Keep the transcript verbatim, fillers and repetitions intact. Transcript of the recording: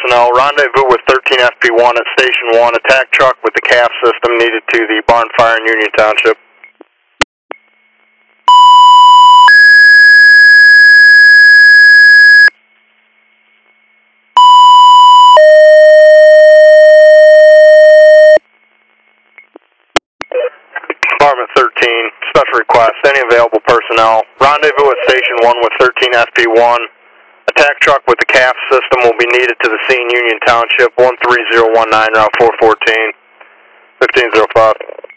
personnel. Rendezvous with thirteen F P one at Station one. Attack truck with the C A F system needed to the barn fire in Union Township. Department thirteen, special request, any available personnel. Rendezvous at Station one with thirteen F P one. Attack truck with the C A F system will be needed to the scene, Union Township, one three zero one nine, Route four fourteen, fifteen oh five.